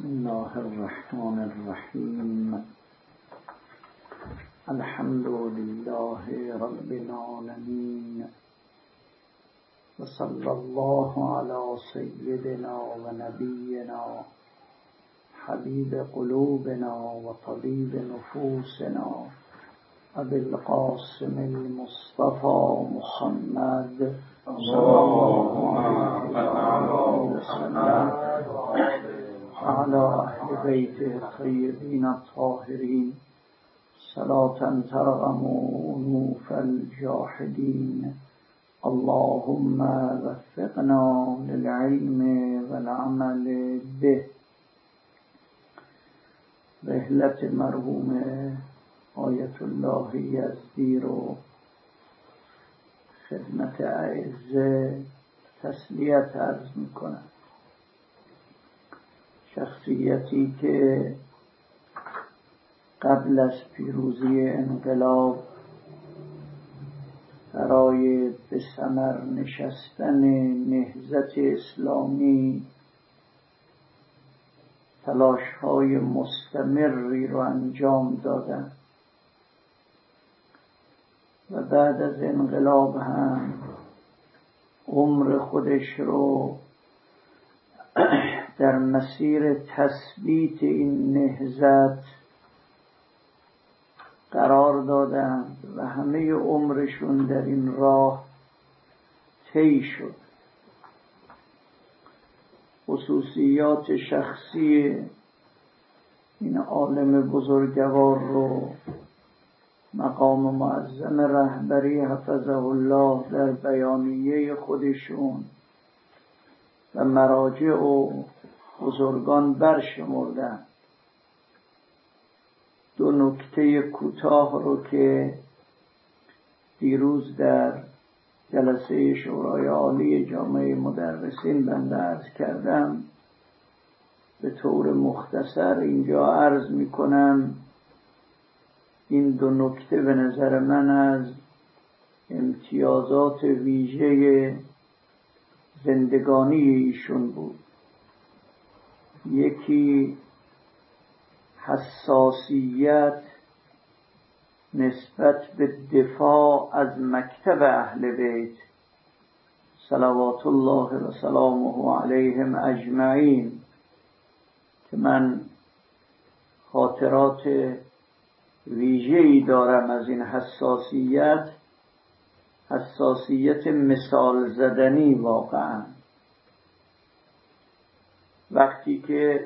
بسم الله الرحمن الرحیم. الحمد لله رب العالمین و صلی الله علی سیدنا و نبینا حبیب قلوبنا و طبیب نفوسنا ابی القاسم المصطفى محمد صلی الله علیه و سلم وعلى اهل بیته الطیبین الطاهرین صلاة ترغم انوف الجاحدین. اللهم وفقنا للعلم والعمل به. رحلت مرحوم آیت الله یزدی رو خدمت اعزه تسلیت عرض میکنم. شخصیتی که قبل از پیروزی انقلاب برای به ثمر نشستن نهضت اسلامی تلاش‌های مستمری رو انجام دادن و بعد از انقلاب هم عمر خودش رو در مسیر تثبیت این نهضت قرار دادند و همه عمرشون در این راه طی شد. خصوصیات شخصی این عالم بزرگوار رو مقام معظم رهبری حفظه الله در بیانیه خودشون و مراجع و بزرگان برشمردن. دو نکته کوتاه رو که دیروز در جلسه شورای عالی جامعه مدرسین بنده عرض کردم به طور مختصر اینجا عرض می کنم. این دو نکته به نظر من از امتیازات ویژه زندگانی ایشون بود. یکی حساسیت نسبت به دفاع از مکتب اهل بیت صلوات الله و سلامه علیهم اجمعین که من خاطرات ویژه‌ای دارم از این حساسیت مثال زدنی. واقعا وقتی که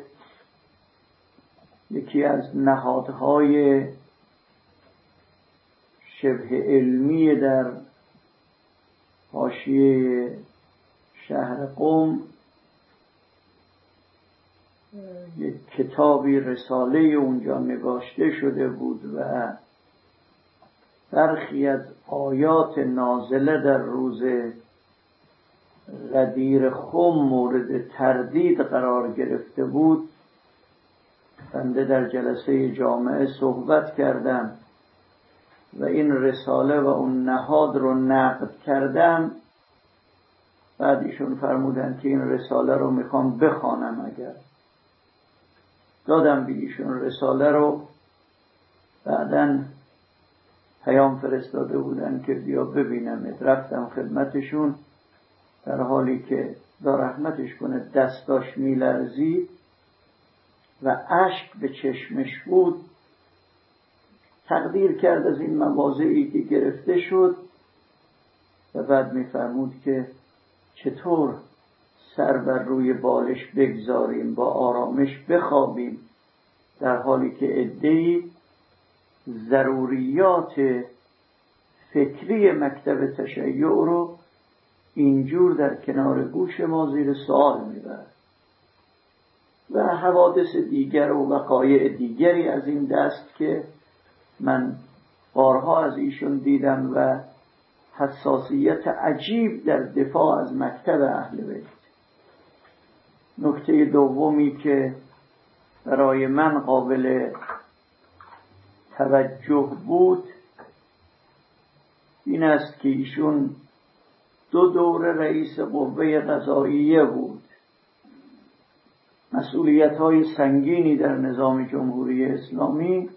یکی از نهادهای شبه علمی در حاشیه شهر قم یک کتابی رساله اونجا نگاشته شده بود و برخی از آیات نازله در روز غدیر خم مورد تردید قرار گرفته بود، بنده در جلسه جامعه صحبت کردم و این رساله و اون نهاد رو نقد کردم. بعد ایشون فرمودن که این رساله رو میخوام بخوانم. اگر دادم به ایشون رساله رو، بعداً پیام فرستاده بودن که بیا ببینم. رفتم خدمتشون در حالی که خدا رحمتش کنه دستاش میلرزید و اشک به چشمش بود. تقدیر کرد از این مواضعی که گرفته شد و بعد میفرمود که چطور سر بر روی بالش بگذاریم، با آرامش بخوابیم، در حالی که عده‌ای ضروریات فکری مکتب تشیع رو اینجور در کنار گوش ما زیر سوال میبرد و حوادث دیگر و وقایع دیگری از این دست که من بارها از ایشون دیدم و حساسیت عجیب در دفاع از مکتب اهل بیت. نکته دومی که برای من قابل توجه بود این است که ایشون 2 دوره رئیس قوه قضاییه بود. مسئولیت‌های سنگینی در نظام جمهوری اسلامی،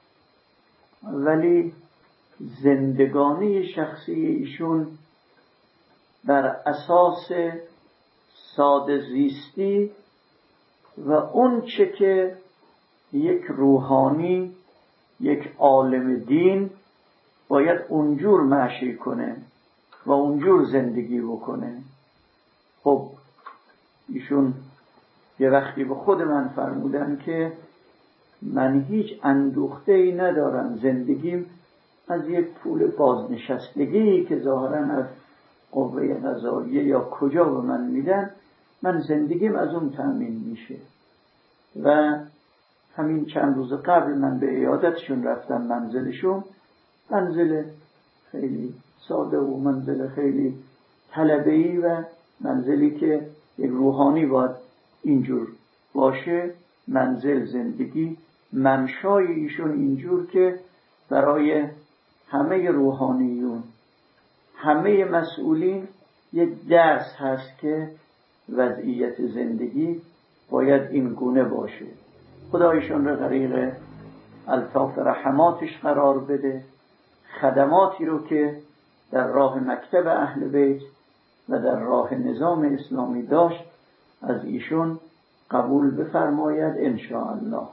ولی زندگانی شخصی ایشون بر اساس ساده زیستی و اون چه که یک روحانی، یک عالم دین باید اونجور معشی کنه و اونجور زندگی بکنه. خب ایشون یه وقتی به خود من فرمودن که من هیچ اندوخته‌ای ندارم، زندگیم از یک پول بازنشستگی که ظاهراً از قوه قضاییه یا کجا به من میدن، من زندگیم از اون تأمین میشه. و همین چند روز قبل من به عیادتشون رفتم، منزلشون، منزل خیلی ساده و منزل خیلی طلبه‌ای و منزلی که یک روحانی باید اینجور باشه. منزل، زندگی، منشای ایشون اینجور که برای همه روحانیون، همه مسئولین یک درس هست که وضعیت زندگی باید این گونه باشه. خدایشون رو غریق الطاف رحماتش قرار بده. خدماتی رو که در راه مکتب اهل بیت و در راه نظام اسلامی داشت از ایشون قبول بفرماید انشاءالله.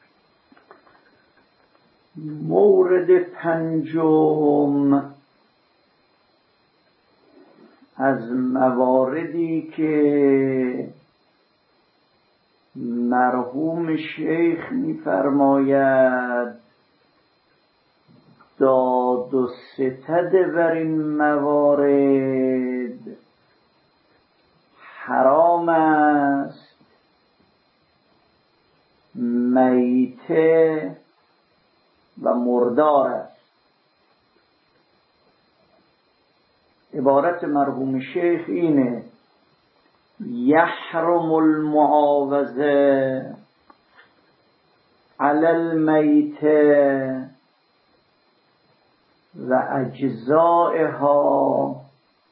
مورد پنجم از مواردی که مرحوم شیخ می‌فرماید داد و ستد بر این موارد حرام است، میته و مردار است. عبارت مرحوم شیخ اینه: یحرم المعاوضه علی المیته و اجزائها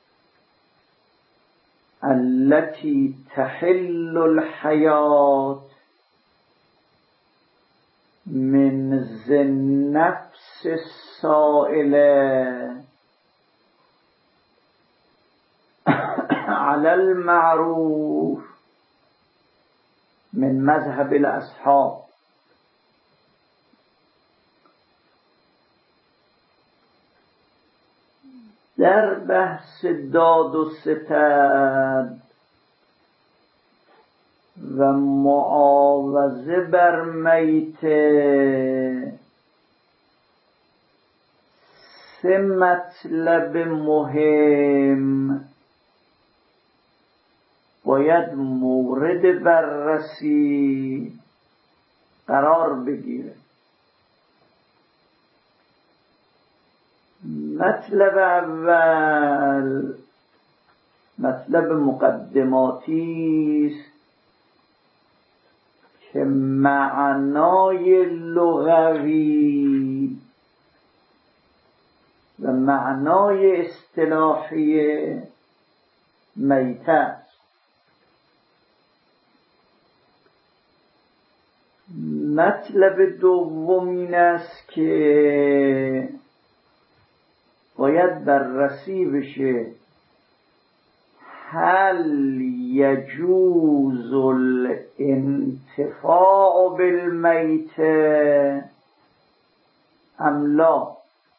التي تحل الحیات من ذی نفس السائله علی المعروف من مذهب الاصحاب. در بحث داد و ستد و معاوضه بر میته سه مطلب مهم باید مورد بررسی قرار بگیره. مطلب اول مطلب مقدماتی است که معنای لغوی و معنای اصطلاحی میته است. مطلب دوم این است که باید بررسی بشه هل یجوز الانتفاع بالمیته ام لا.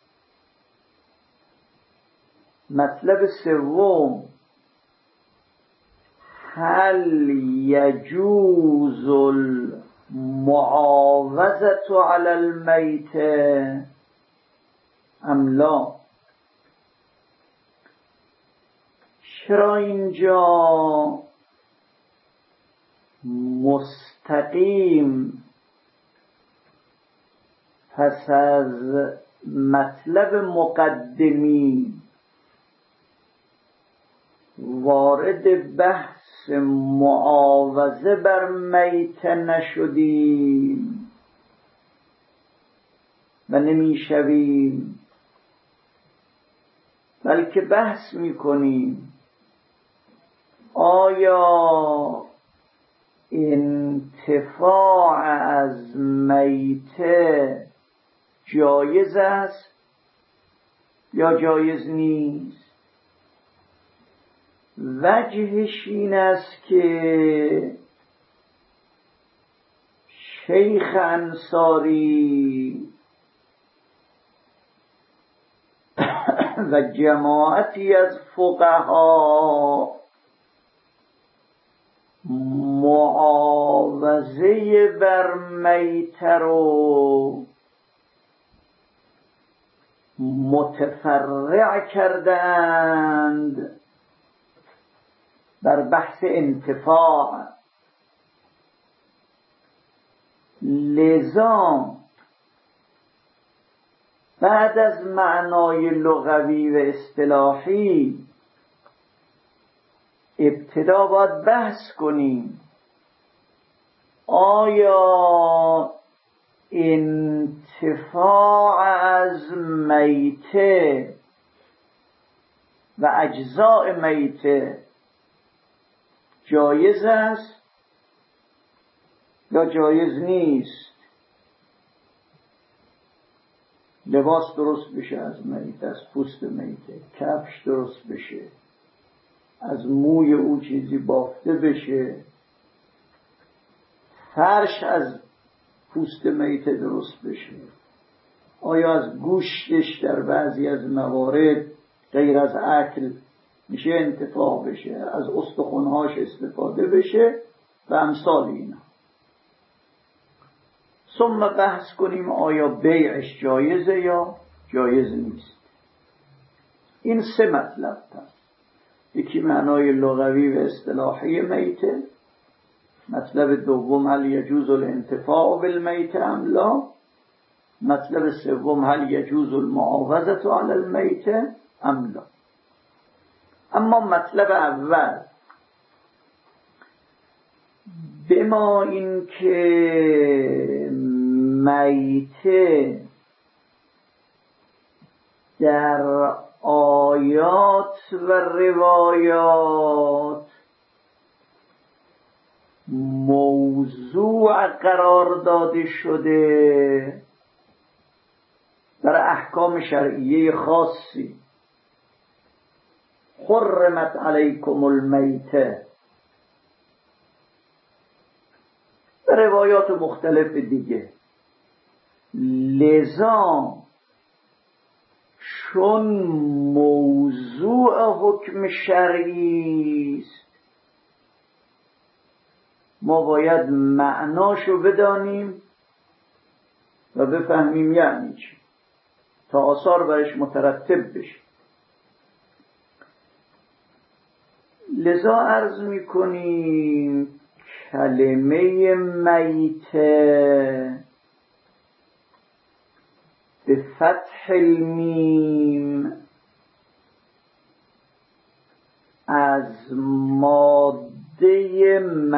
مطلب سوم هل یجوز المعاوضة علی المیته ام لا. چرا اینجا مستقیم پس از مطلب مقدمی وارد بحث معاوضه بر میته نشدیم و نمیشویم، بلکه بحث میکنیم آیا انتفاع از میته جایز است یا جایز نیست؟ وجهش این است که شیخ انصاری و جماعتی از فقها معاوضه بر میته رو متفرع کردند بر بحث انتفاع. لذا بعد از معنای لغوی و اصطلاحی ابتدا باید بحث کنیم آیا انتفاع از میته و اجزاء میته جایز است یا جایز نیست؟ لباس درست بشه از میته، از پوست میته، کفش درست بشه، از موی او چیزی بافته بشه، فرش از پوست میته درست بشه، آیا از گوشتش در بعضی از موارد غیر از اکل میشه انتفاع بشه، از استخوان‌هاش استفاده بشه و امثال اینا. ثم بحث کنیم آیا بیعش جایزه یا جایز نیست. این سه مطلب هست. یکی معنای لغوی و اصطلاحی میته، مطلب دوم هل یجوز الانتفاع بالمیته ام لا، مطلب سوم هل یجوز المعاوضة علی المیته ام لا. اما مطلب اول، بما این که میته در آیات و روایات موضوع قرار داده شده برای احکام شرعیه خاصی، حرمت علیکم المیته، و روایات مختلف دیگه. لذا چون موضوع حکم شرعی است ما باید معناشو بدانیم و بفهمیم یعنی چی تا آثار برش مترتب بشه. لذا عرض میکنیم کلمه میته به فتح المیم از ماده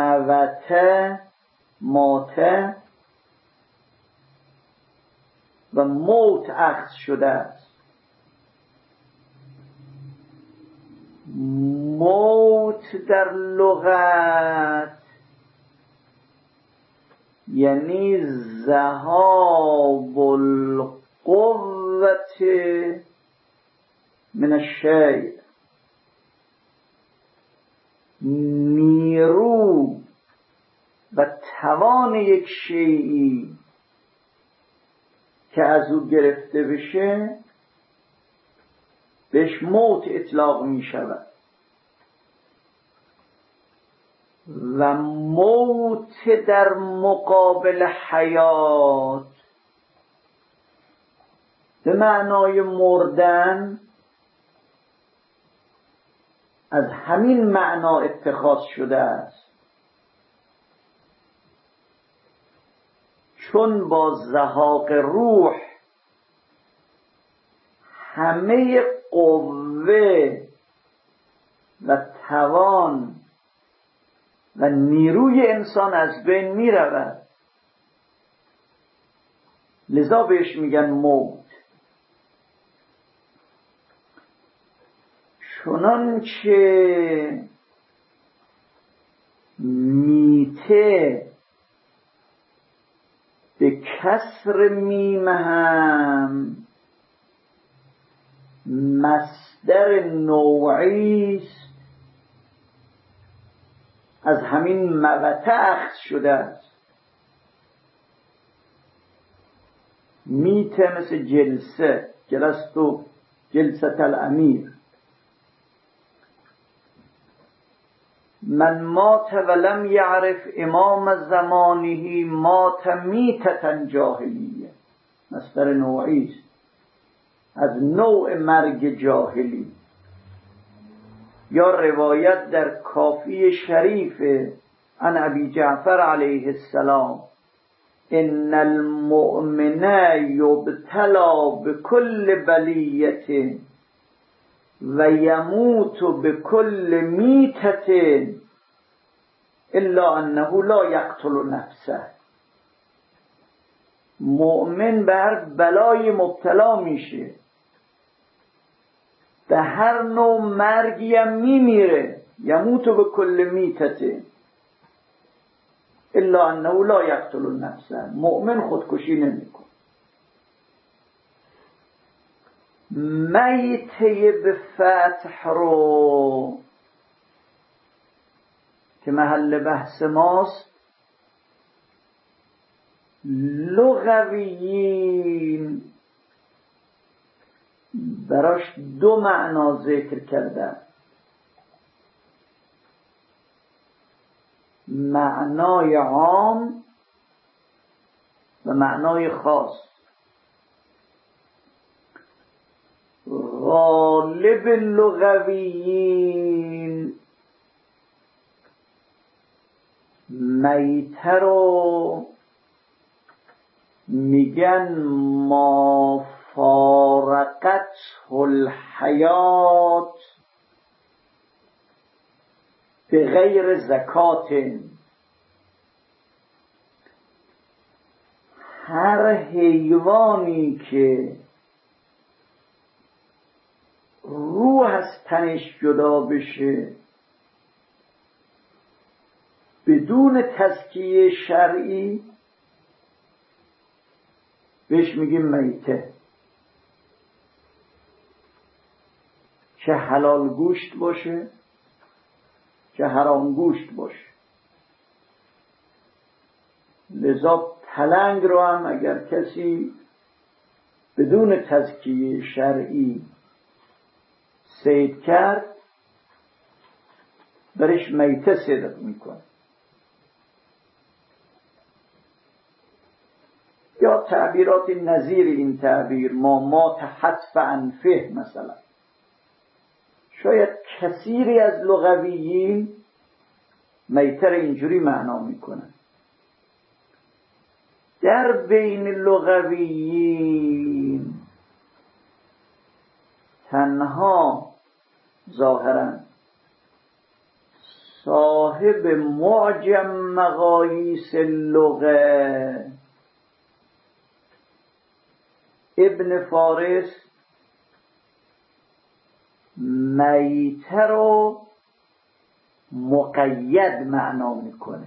ماته و موت اخذ شده است. موت در لغت یعنی ذهاب القوة من الشیء، نیرو و توان یک شیئی که از او گرفته بشه بهش موت اطلاق می شود. و موت در مقابل حیات به معنای مردن از همین معنا اتخاذ شده است، چون با زهاق روح همه قوه و توان و نیروی انسان از بین می رود. لذا بهش میگن موت. چنانچه میته به کسر میم هم مصدر نوعی است، از همین مقطع اخذ شده است. میته مثل جلسه، جلست و جلست الامیر. من مات ولم یعرف امام زمانه مات میتة جاهلیه، مصدر نوعی است، از نوع مرگ جاهلی. یا روایت در کافی شریف عن ابی جعفر علیه السلام ان المؤمن یبتلا بكل بلیة و یموت بكل میتة الا انه لا یقتل نفسه. مؤمن به هر بلای مبتلا میشه، به هر نوع مرگی هم میمیره، یموت بكل میتة الا انه لا یقتل نفسه. مؤمن خودکشی نمیکنه. میته به فتح رو که محل بحث ماست، لغویین براش دو معنا ذکر کردن. معنای عام و معنای خاص. غالب لغویین میته رو میگن ما فارقت الحیات به غیر زکات. هر حیوانی که روح از تنش جدا بشه بدون تزکیه شرعی بهش میگیم میته. چه حلال گوشت باشه چه حرام گوشت باشه. لذا پلنگ رو هم اگر کسی بدون تزکیه شرعی صید کرد برش میته صدق میکنه. یا تعبیرات نظیر این تعبیر، ما مات حتف انفه مثلا. شاید کثیری از لغویین میته رو اینجوری معنا میکنن. در بین لغویین تنها ظاهرا صاحب معجم مقاییس اللغه ابن فارس میته رو مقید معنا میکنه.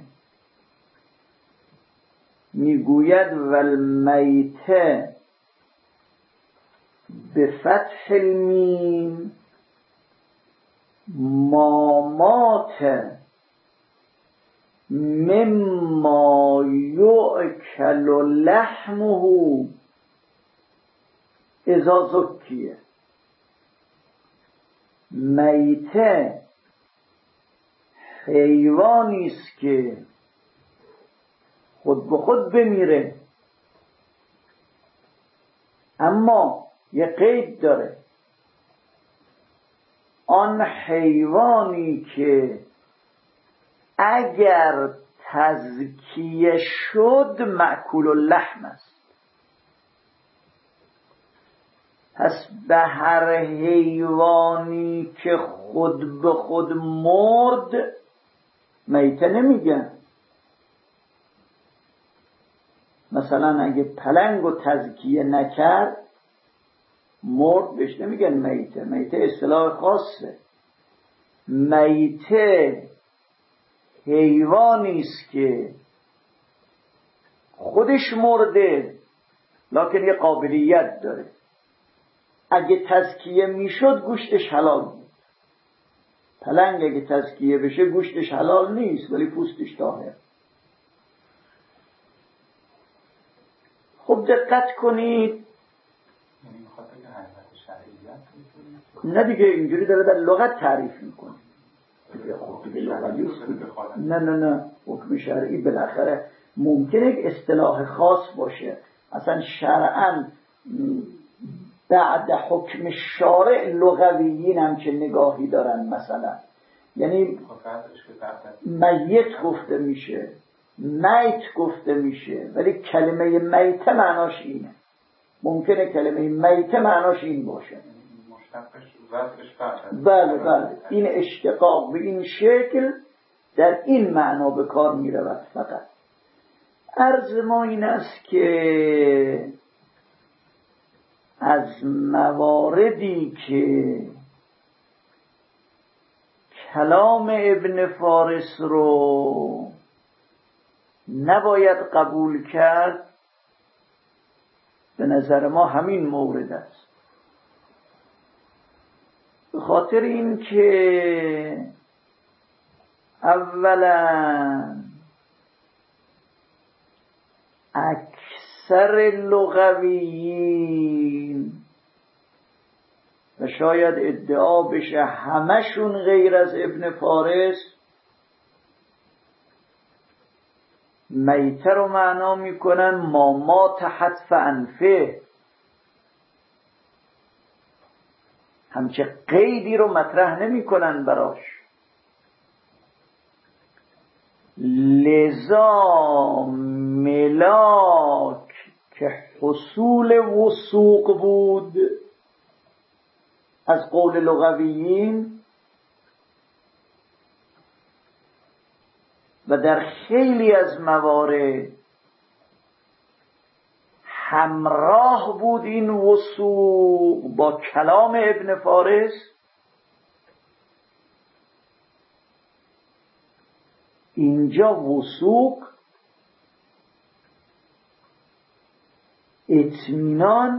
میگوید والمیته به فتح المیم ما مات مما یؤکل لحمه اذا زکیه. میته حیوانی است که خود به خود بمیره، اما یه قید داره. آن حیوانی که اگر تزکیه شد مأکول اللحم است. پس به هر حیوانی که خود به خود مرد میته نمیگن. مثلا اگه پلنگ رو تزکیه نکرد مرد بهش نمیگن میته. میته اصطلاح خاصه. میته حیوانی است که خودش مرده لکن یه قابلیت داره، اگه تزکیه میشد گوشتش حلال بود. پلنگ اگه تزکیه بشه گوشتش حلال نیست ولی پوستش طاهر. خب دقت کنید، نه دیگه اینجوری داره در لغت تعریف میکنه. نه حکم شرعی بالاخره ممکنه یک اصطلاح خاص باشه، اصلا شرعاً بعد حکم شارع لغویین هم که نگاهی دارن، مثلا یعنی میت گفته میشه، میت گفته میشه، ولی کلمه میت معناش اینه. ممکنه کلمه میت معناش این باشه. بله این اشتقاق به این شکل در این معنا به کار می رود. فقط عرض ما این است که از مواردی که کلام ابن فارس رو نباید قبول کرد، به نظر ما همین مورد است. به خاطر این که اولا اکثر لغویین و شاید ادعا بشه همشون غیر از ابن فارس میته رو معنا میکنن ما مات حتف انفه، همچه قیدی رو مطرح نمیکنن براش. لذا ملاک که حصول وثوق بود از قول لغویین و در خیلی از موارد همراه بود این وثوق با کلام ابن فارس، اینجا وثوق اطمینان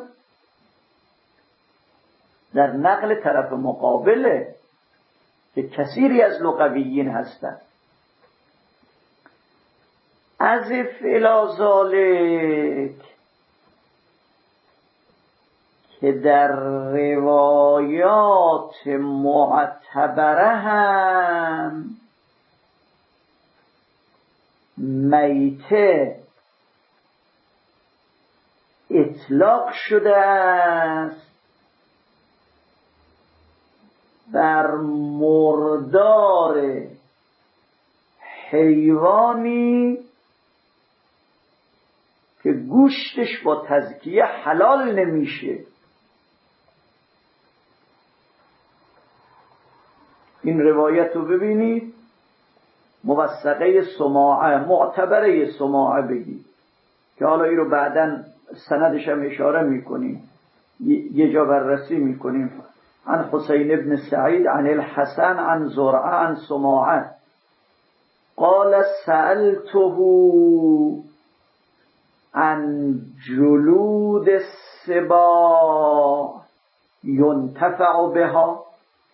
در نقل طرف مقابله که کثیری از لغویین هستند. از الی ذالک که در روایات معتبره هم میته اطلاق شده است بر مردار حیوانی که گوشتش با تزکیه حلال نمیشه. این روایت رو ببینید، موثقه سماعه، معتبره سماعه بگید که حالا این رو بعداً سندش هم اشاره میکنیم، یه جا بررسی میکنیم. عن حسین ابن سعید عن الحسن عن زرعه عن سماعه قال سألته عن جلود السباع ينتفع بها.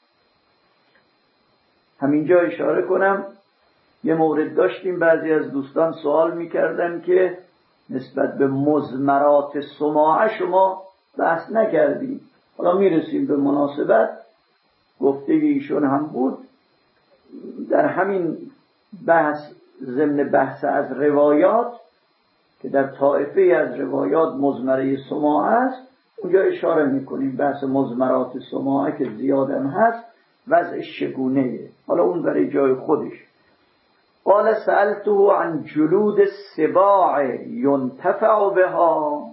همینجا اشاره کنم یه مورد داشتیم، بعضی از دوستان سوال میکردن که نسبت به مضمرات سماعه شما بحث نکردیم. حالا میرسیم به مناسبت، گفته ایشون هم بود در همین بحث ضمن بحث از روایات که در طائفه از روایات مضمره سماعه است، اونجا اشاره میکنیم بحث مضمرات سماعه که زیادم هست وضعش چگونه‌ایه. حالا اون برای جای خودش. قال سألته عن جلود السباع ينتفع بها،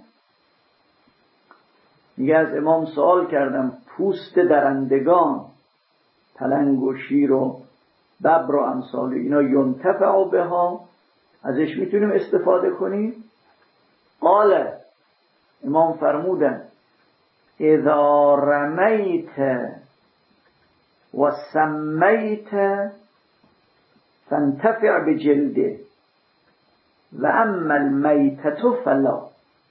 میگه از امام سوال کردم پوست درندگان، پلنگ و شیر و ببر و امثال اینا، ینتفع بها، ازش میتونیم استفاده کنیم؟ قال، امام فرمودن اذا رمیت و سمیت فانتفع بجلده و اما المیتة فلا.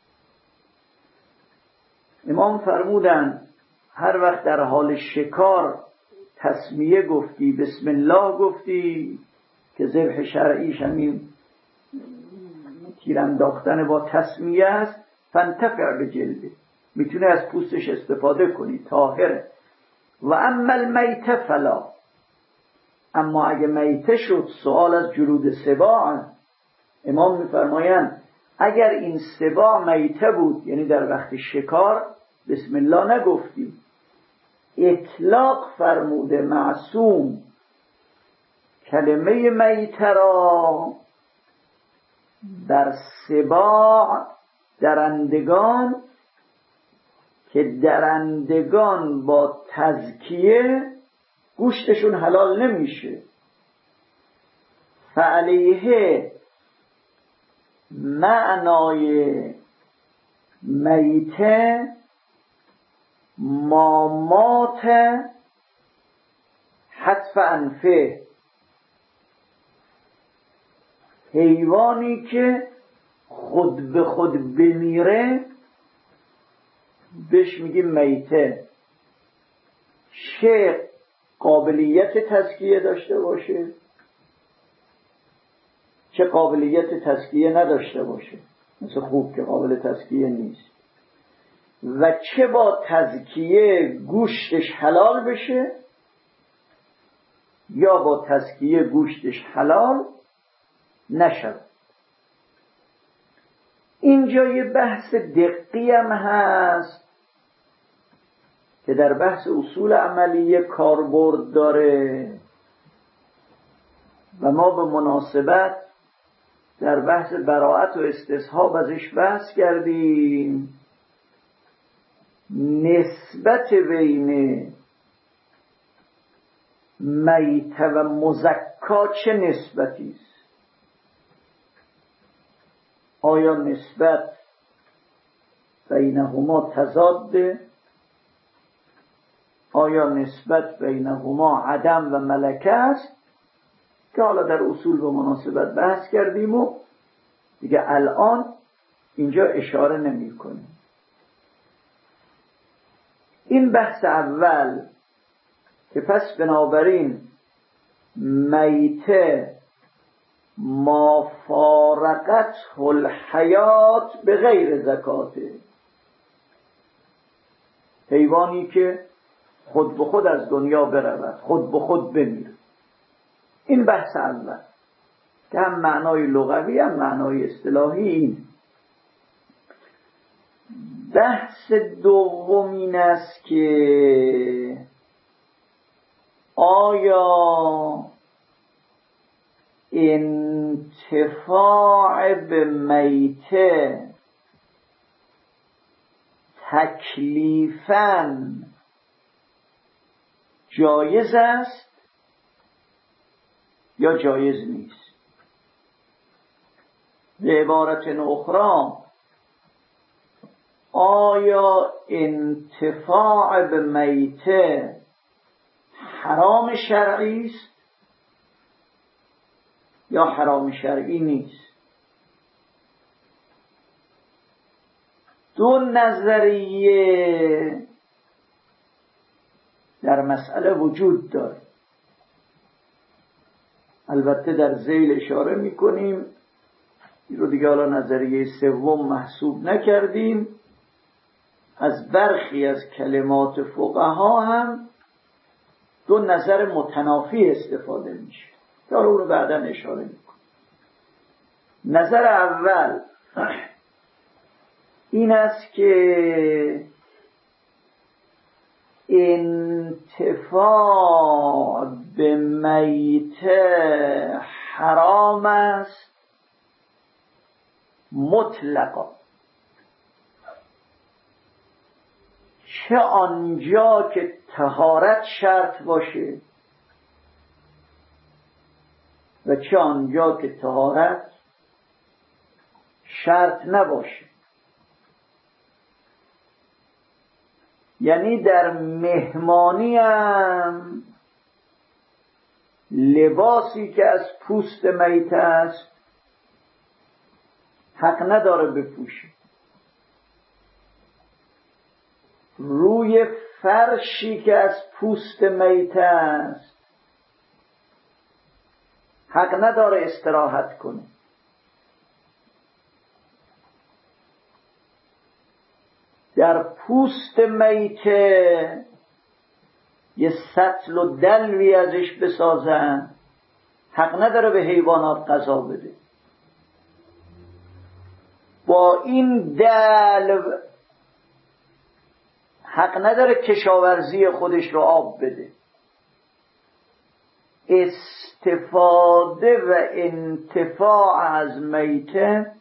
امام فرمودن هر وقت در حال شکار تسمیه گفتی، بسم الله گفتی، که ذبح شرعیش همین تیر انداختن با تسمیه است، فانتفع بجلده، میتونه از پوستش استفاده کنی، طاهره. و اما المیتة فلا، اما اگه میته شد، سوال از جلود سباع، امام میفرمایند اگر این سباع میته بود، یعنی در وقت شکار بسم الله نگفتی، اطلاق فرموده معصوم کلمه میته را در سباع، درندگان، که درندگان با تزکیه گوشتشون حلال نمیشه، فعلیه معنای میته ما مات حتف انفه، حیوانی که خود به خود بمیره بهش میگیم میته، چه قابلیت تزکیه داشته باشه چه قابلیت تزکیه نداشته باشه، مثل خوب که قابل تزکیه نیست، و چه با تزکیه گوشتش حلال بشه یا با تزکیه گوشتش حلال نشد. اینجا یه بحث دقیقی هم هست که در بحث اصول عملیه کاربرد داره و ما به مناسبت در بحث براءت و استصحاب ازش بحث کردیم. نسبت بین میته و مزکا چه نسبتی است؟ آیا نسبت بینهما تضاده؟ آیا نسبت بینهما عدم و ملکه است؟ که حالا در اصول به مناسبت بحث کردیم و دیگه الان اینجا اشاره نمی کنیم. این بحث اول که پس بنابراین میته ما فارقت الحیات به غیر زکاته، حیوانی که خود به خود از دنیا برود، خود به خود بمیره. این بحث اول که هم معنای لغوی هم معنای اصطلاحی. این بحث دوم این است که آیا انتفاع به میته تکلیفاً جایز است یا جایز نیست؟ به عبارت اخرى، آیا انتفاع به میته حرام شرعی است یا حرام شرعی نیست؟ دو نظریه در مسئله وجود داره. البته در ذیل اشاره میکنیم، این رو دیگه حالا نظریه سوم محسوب نکردیم. از برخی از کلمات فقها هم دو نظر متنافی استفاده میشه که حالا اون رو بعدا اشاره میکنیم. نظر اول این است که انتفاع به میته حرام است مطلقا، چه آنجا که طهارت شرط باشه و چه آنجا که طهارت شرط نباشه. یعنی در مهمانی هم لباسی که از پوست میت است حق نداره بپوشه. روی فرشی که از پوست میت است حق نداره استراحت کنه. در پوست میته یه سطل و دلوی ازش بسازن حق نداره به حیوانات غذا بده. با این دلو حق نداره کشاورزی خودش رو آب بده. استفاده و انتفاع از میته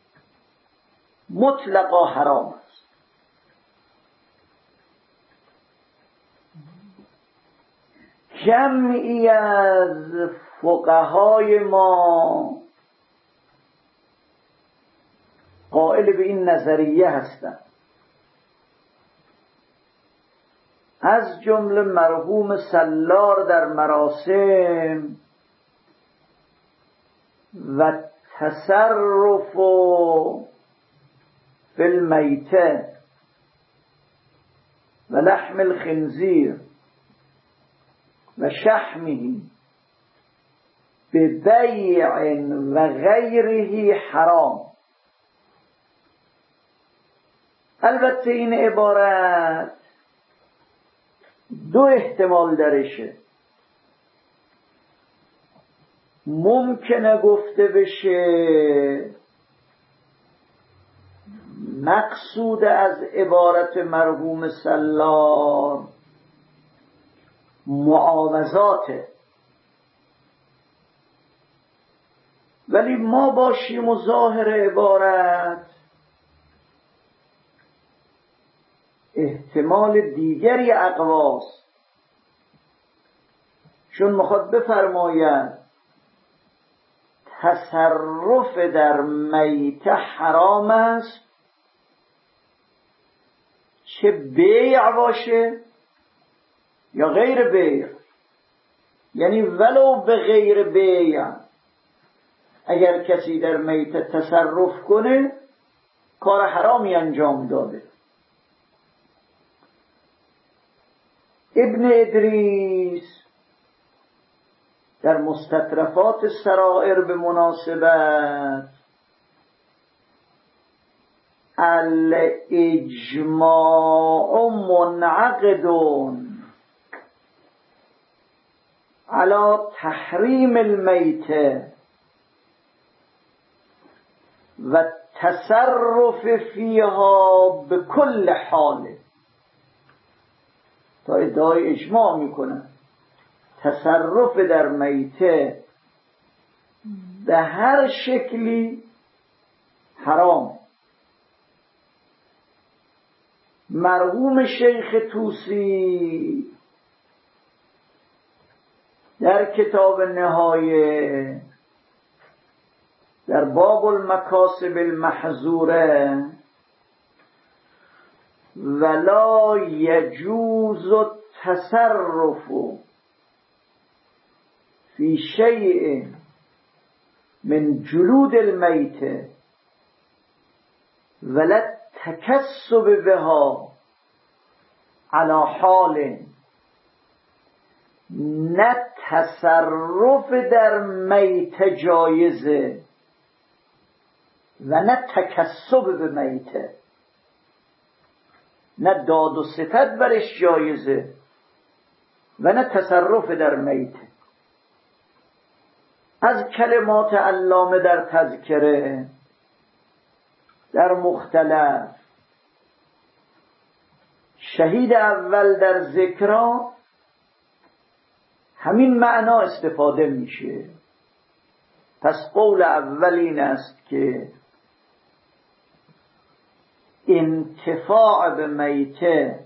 مطلقا حرام است. جمعی از فقهای ما قائل به این نظریه هستند، از جمله مرحوم سلار در مراسم و تصرف فی المیته و لحم الخنزیر و شحمه به بیع و غیره حرام. البته این عبارت دو احتمال درشه. ممکنه گفته بشه مقصود از عبارت مرحوم سلار معاوضاته، ولی ما باشیم و ظاهر عبارت احتمال دیگری اقواست، چون میخواد بفرماید تصرف در میت حرام است، چه بیع باشه یا غیر بیع. یعنی ولو به غیر بیع اگر کسی در میت تصرف کنه کار حرامی انجام داده. ابن ادریس در مستطرفات السرائر به مناسبت الاجماع منعقد على تحریم المیت و تصرف فیها به کل حال. تا ادعای اجماع میکنن تصرف در میته به هر شکلی حرام. مرحوم شیخ طوسی در کتاب نهایه در باب المکاسب المحظوره ولا یجوز التصرف فی شیء من جلود المیت ولا تکسب بها علی حال. نه تصرف در میت جایزه و نه تکسب به میته، نه داد و ستد برش جایزه و نه تصرف در میته. از کلمات علامه در تذکره در مختلف شهید اول در ذکرا همین معنا استفاده میشه. پس قول اول این است که انتفاع به میته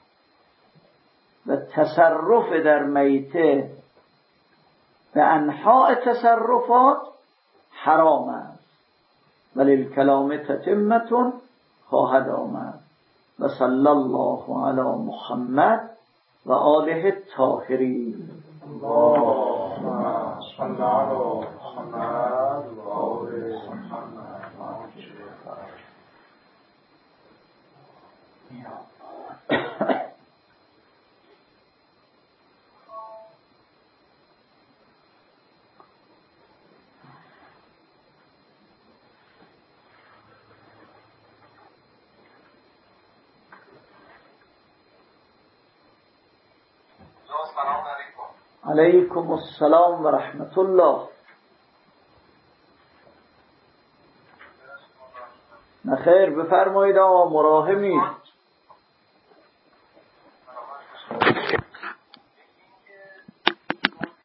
و تصرف در میته به انواع تصرفات حرام است، ولی الکلام تتمة خواهد آمد. و صلی الله علی محمد و آله الطاهرین. علیکم السلام و رحمت الله. نخیر، بفرمایید آقا، مراحمید.